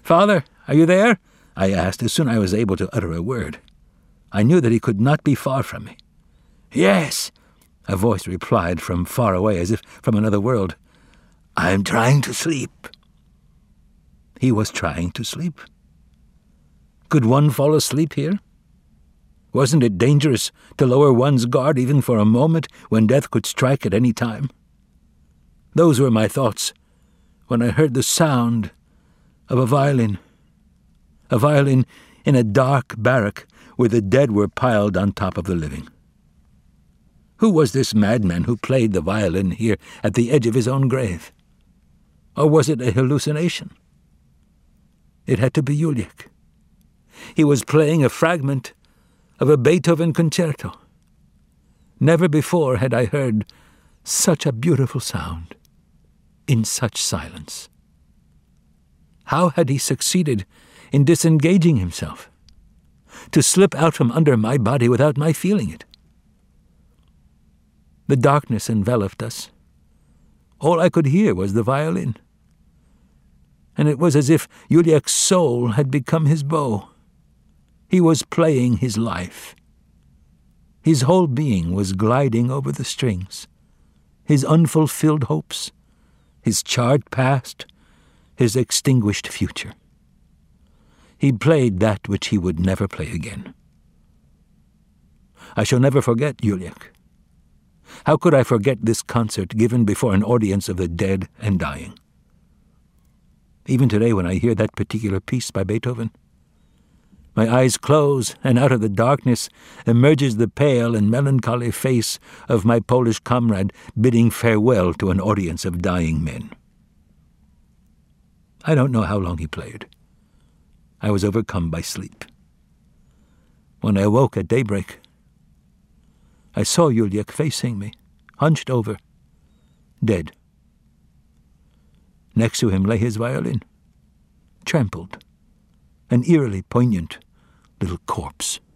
"Father, are you there?" I asked as soon as I was able to utter a word. I knew that he could not be far from me. "Yes," a voice replied from far away, as if from another world. "I'm trying to sleep." He was trying to sleep. Could one fall asleep here? Wasn't it dangerous to lower one's guard even for a moment when death could strike at any time? Those were my thoughts when I heard the sound of a violin in a dark barrack where the dead were piled on top of the living. Who was this madman who played the violin here at the edge of his own grave? Or was it a hallucination? It had to be Juliek. He was playing a fragment of a Beethoven concerto. Never before had I heard such a beautiful sound in such silence. How had he succeeded in disengaging himself, to slip out from under my body without my feeling it? The darkness enveloped us. All I could hear was the violin, and it was as if Juliek's soul had become his bow. He was playing his life. His whole being was gliding over the strings, his unfulfilled hopes, his charred past, his extinguished future. He played that which he would never play again. I shall never forget Juliek. How could I forget this concert given before an audience of the dead and dying? Even today, when I hear that particular piece by Beethoven, my eyes close, and out of the darkness emerges the pale and melancholy face of my Polish comrade bidding farewell to an audience of dying men. I don't know how long he played. I was overcome by sleep. When I awoke at daybreak, I saw Juliek facing me, hunched over, dead. Next to him lay his violin, trampled, an eerily poignant little corpse.